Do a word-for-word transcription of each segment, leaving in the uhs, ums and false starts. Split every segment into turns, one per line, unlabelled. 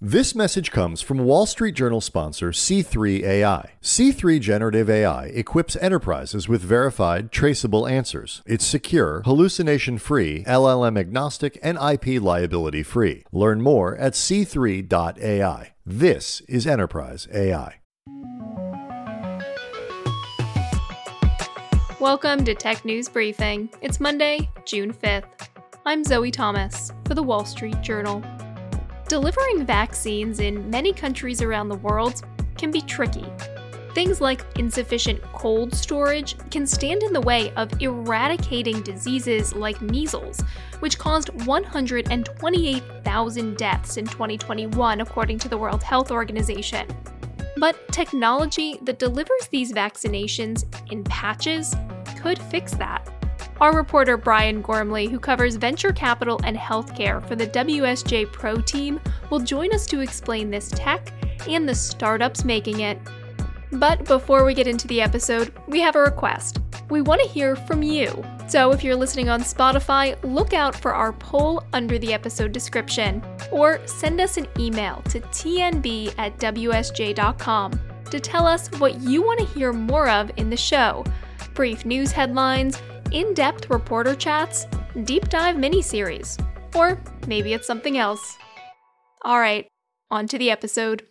This message comes from Wall Street Journal sponsor C three A I. C three Generative A I equips enterprises with verified, traceable answers. It's secure, hallucination-free, L L M-agnostic, and I P liability-free. Learn more at c three dot a i. This is Enterprise A I.
Welcome to Tech News Briefing. It's Monday, June fifth. I'm Zoe Thomas for the Wall Street Journal. Delivering vaccines in many countries around the world can be tricky. Things like insufficient cold storage can stand in the way of eradicating diseases like measles, which caused one hundred twenty-eight thousand deaths in twenty twenty-one, according to the World Health Organization. But technology that delivers these vaccinations in patches could fix that. Our reporter Brian Gormley, who covers venture capital and healthcare for the W S J Pro team, will join us to explain this tech and the startups making it. But before we get into the episode, we have a request. We want to hear from you. So if you're listening on Spotify, look out for our poll under the episode description, or send us an email to t n b at w s j dot com to tell us what you want to hear more of in the show. Brief news headlines, in-depth reporter chats, deep dive miniseries, or maybe it's something else. All right, on to the episode.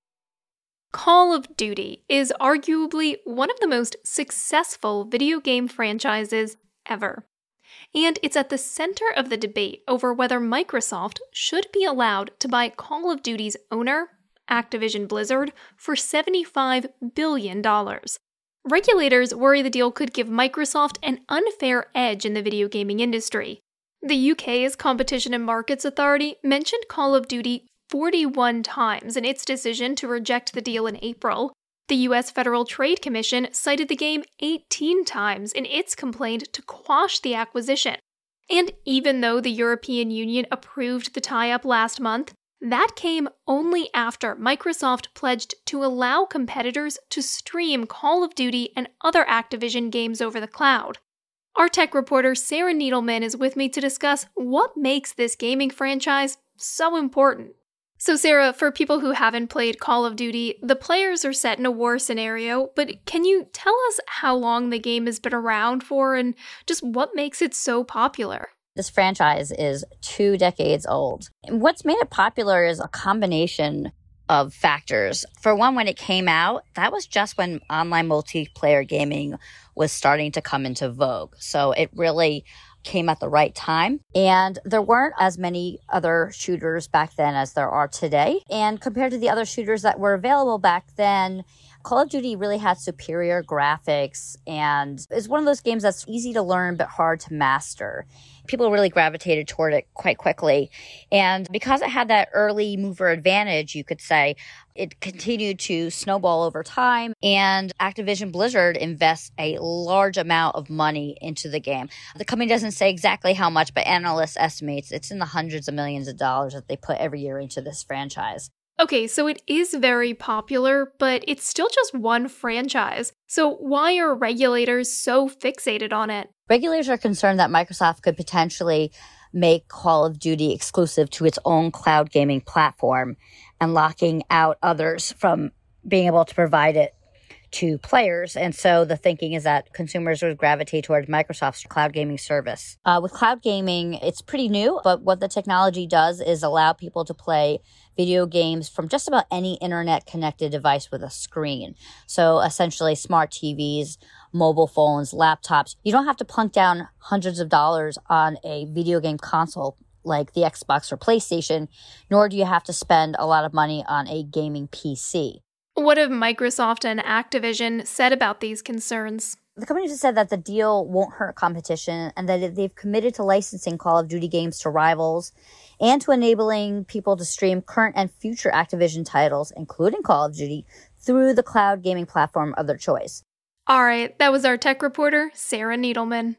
Call of Duty is arguably one of the most successful video game franchises ever. And it's at the center of the debate over whether Microsoft should be allowed to buy Call of Duty's owner, Activision Blizzard, for seventy-five billion dollars. Regulators worry the deal could give Microsoft an unfair edge in the video gaming industry. The U K's Competition and Markets Authority mentioned Call of Duty forty-one times in its decision to reject the deal in April. The U S Federal Trade Commission cited the game eighteen times in its complaint to quash the acquisition. And even though the European Union approved the tie-up last month, that came only after Microsoft pledged to allow competitors to stream Call of Duty and other Activision games over the cloud. Our tech reporter Sarah Needleman is with me to discuss what makes this gaming franchise so important. So Sarah, for people who haven't played Call of Duty, the players are set in a war scenario, but can you tell us how long the game has been around for and just what makes it so popular?
This franchise is two decades old. And what's made it popular is a combination of factors. For one, when it came out, that was just when online multiplayer gaming was starting to come into vogue. So it really came at the right time. And there weren't as many other shooters back then as there are today. And compared to the other shooters that were available back then, Call of Duty really had superior graphics and is one of those games that's easy to learn but hard to master. People really gravitated toward it quite quickly. And because it had that early mover advantage, you could say, it continued to snowball over time. And Activision Blizzard invests a large amount of money into the game. The company doesn't say exactly how much, but analysts estimates it's in the hundreds of millions of dollars that they put every year into this franchise.
Okay, so it is very popular, but it's still just one franchise. So why are regulators so fixated on it?
Regulators are concerned that Microsoft could potentially make Call of Duty exclusive to its own cloud gaming platform and locking out others from being able to provide it to players. And so the thinking is that consumers would gravitate towards Microsoft's cloud gaming service. Uh, with cloud gaming, it's pretty new, but what the technology does is allow people to play video games from just about any internet-connected device with a screen. So essentially smart T Vs, mobile phones, laptops. You don't have to plunk down hundreds of dollars on a video game console like the Xbox or PlayStation, nor do you have to spend a lot of money on a gaming P C.
What have Microsoft and Activision said about these concerns?
The companies have said that the deal won't hurt competition and that they've committed to licensing Call of Duty games to rivals and to enabling people to stream current and future Activision titles, including Call of Duty, through the cloud gaming platform of their choice.
All right, that was our tech reporter, Sarah Needleman.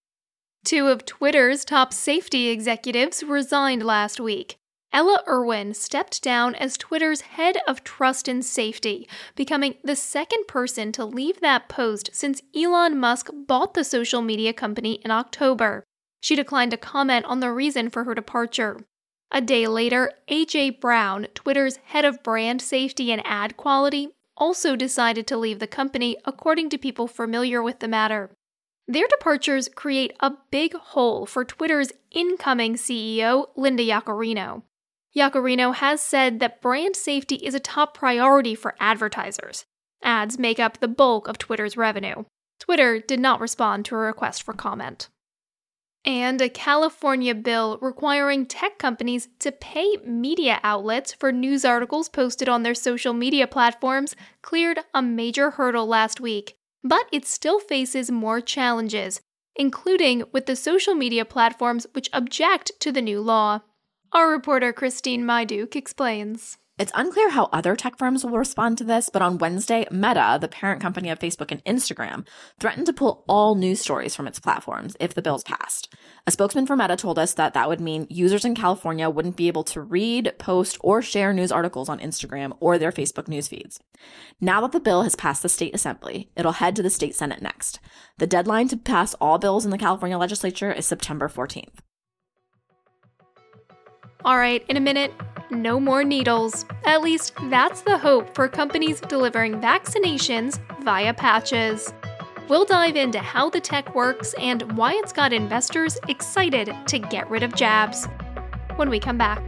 Two of Twitter's top safety executives resigned last week. Ella Irwin stepped down as Twitter's head of trust and safety, becoming the second person to leave that post since Elon Musk bought the social media company in October. She declined to comment on the reason for her departure. A day later, A J Brown, Twitter's head of brand safety and ad quality, also decided to leave the company, according to people familiar with the matter. Their departures create a big hole for Twitter's incoming C E O, Linda Yaccarino. Yaccarino has said that brand safety is a top priority for advertisers. Ads make up the bulk of Twitter's revenue. Twitter did not respond to a request for comment. And a California bill requiring tech companies to pay media outlets for news articles posted on their social media platforms cleared a major hurdle last week. But it still faces more challenges, including with the social media platforms which object to the new law. Our reporter Christine Maiduke explains.
It's unclear how other tech firms will respond to this, but on Wednesday, Meta, the parent company of Facebook and Instagram, threatened to pull all news stories from its platforms if the bill's passed. A spokesman for Meta told us that that would mean users in California wouldn't be able to read, post, or share news articles on Instagram or their Facebook news feeds. Now that the bill has passed the state assembly, it'll head to the state Senate next. The deadline to pass all bills in the California legislature is September fourteenth.
All right, in a minute, no more needles. At least that's the hope for companies delivering vaccinations via patches. We'll dive into how the tech works and why it's got investors excited to get rid of jabs when we come back.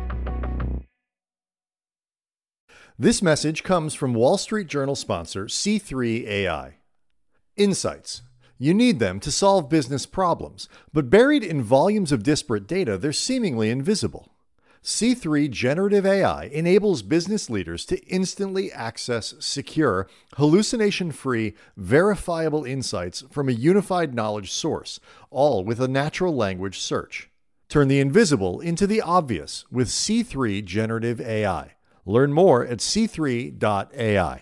This message comes from Wall Street Journal sponsor C three A I. Insights. You need them to solve business problems, but buried in volumes of disparate data, they're seemingly invisible. C three Generative A I enables business leaders to instantly access secure, hallucination-free, verifiable insights from a unified knowledge source, all with a natural language search. Turn the invisible into the obvious with C three Generative A I. Learn more at c three dot a i.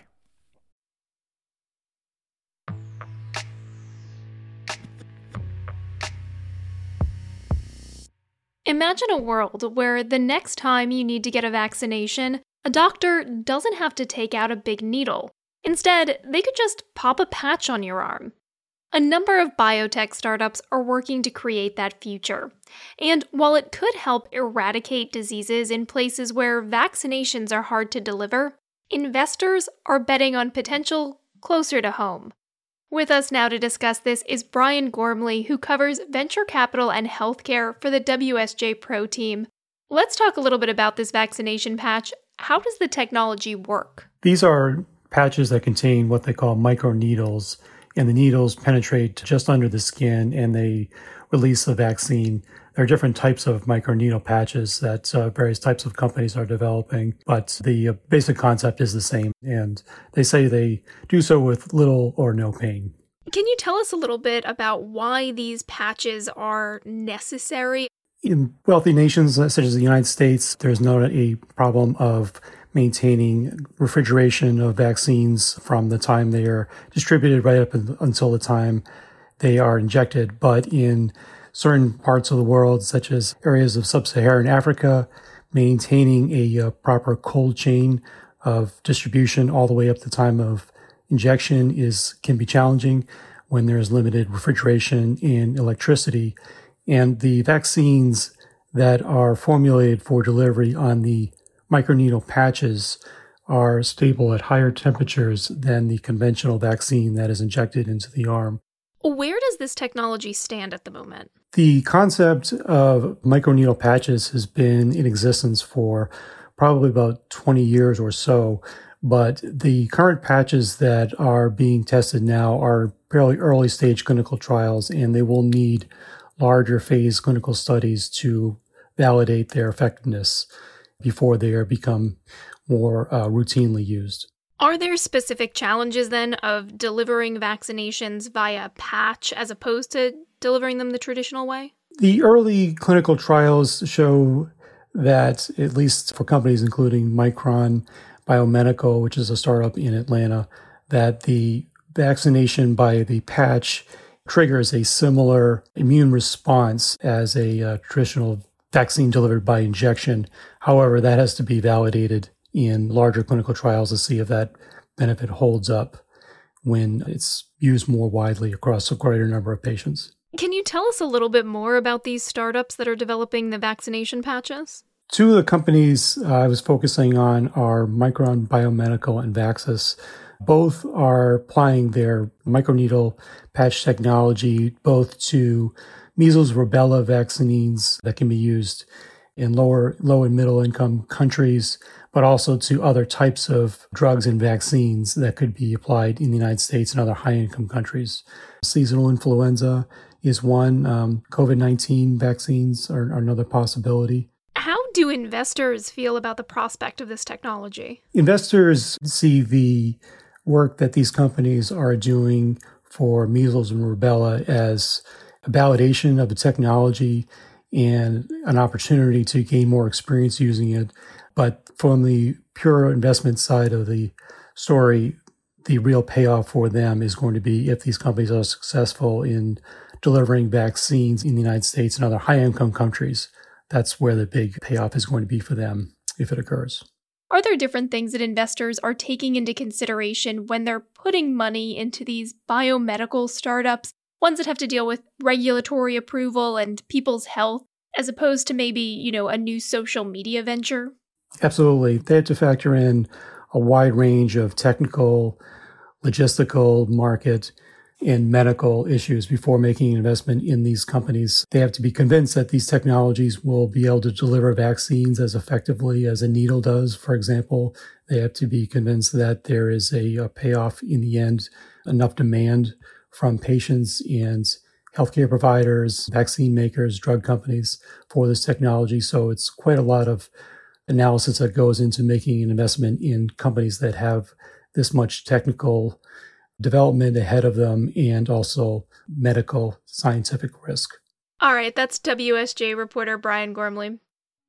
Imagine a world where the next time you need to get a vaccination, a doctor doesn't have to take out a big needle. Instead, they could just pop a patch on your arm. A number of biotech startups are working to create that future. And while it could help eradicate diseases in places where vaccinations are hard to deliver, investors are betting on potential closer to home. With us now to discuss this is Brian Gormley, who covers venture capital and healthcare for the W S J Pro team. Let's talk a little bit about this vaccination patch. How does the technology work?
These are patches that contain what they call microneedles, and the needles penetrate just under the skin and they release the vaccine. There are different types of microneedle patches that uh, various types of companies are developing, but the uh, basic concept is the same, and they say they do so with little or no pain.
Can you tell us a little bit about why these patches are necessary?
In wealthy nations such as the United States, there's not a problem of maintaining refrigeration of vaccines from the time they are distributed right up until the time they are injected, but in certain parts of the world, such as areas of sub-Saharan Africa, maintaining a uh, proper cold chain of distribution all the way up to the time of injection is can be challenging when there's limited refrigeration and electricity. And the vaccines that are formulated for delivery on the microneedle patches are stable at higher temperatures than the conventional vaccine that is injected into the arm.
Where does this technology stand at the moment?
The concept of microneedle patches has been in existence for probably about twenty years or so, but the current patches that are being tested now are fairly early stage clinical trials, and they will need larger phase clinical studies to validate their effectiveness before they are become more uh, routinely used.
Are there specific challenges then of delivering vaccinations via patch as opposed to delivering them the traditional way?
The early clinical trials show that, at least for companies including Micron Biomedical, which is a startup in Atlanta, that the vaccination by the patch triggers a similar immune response as a uh, traditional vaccine delivered by injection. However, that has to be validated in larger clinical trials to see if that benefit holds up when it's used more widely across a greater number of patients.
Can you tell us a little bit more about these startups that are developing the vaccination patches?
Two of the companies uh, I was focusing on are Micron Biomedical and Vaxxas. Both are applying their microneedle patch technology both to measles, rubella vaccines that can be used in lower, low and middle income countries, but also to other types of drugs and vaccines that could be applied in the United States and other high income countries. Seasonal influenza is one. Um, COVID nineteen vaccines are, are another possibility.
How do investors feel about the prospect of this technology?
Investors see the work that these companies are doing for measles and rubella as a validation of the technology and an opportunity to gain more experience using it. But from the pure investment side of the story, the real payoff for them is going to be if these companies are successful in delivering vaccines in the United States and other high-income countries. That's where the big payoff is going to be for them if it occurs.
Are there different things that investors are taking into consideration when they're putting money into these biomedical startups, ones that have to deal with regulatory approval and people's health, as opposed to maybe, you know, a new social media venture?
Absolutely. They have to factor in a wide range of technical, logistical, market, and medical issues before making an investment in these companies. They have to be convinced that these technologies will be able to deliver vaccines as effectively as a needle does, for example. They have to be convinced that there is a, a payoff in the end, enough demand from patients and healthcare providers, vaccine makers, drug companies for this technology. So it's quite a lot of analysis that goes into making an investment in companies that have this much technical development ahead of them and also medical scientific risk.
All right, that's W S J reporter Brian Gormley.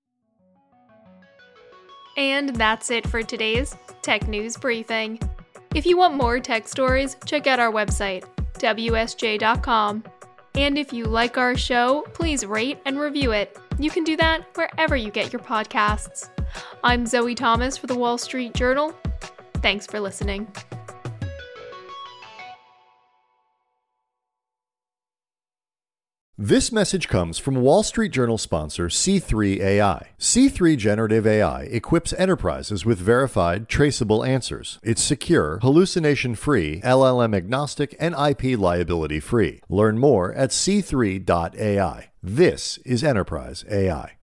And that's it for today's Tech News Briefing. If you want more tech stories, check out our website, W S J dot com. And if you like our show, please rate and review it. You can do that wherever you get your podcasts. I'm Zoe Thomas for the Wall Street Journal. Thanks for listening.
This message comes from Wall Street Journal sponsor C three A I. C three Generative A I equips enterprises with verified, traceable answers. It's secure, hallucination-free, L L M-agnostic, and I P liability-free. Learn more at C three dot A I. This is Enterprise A I.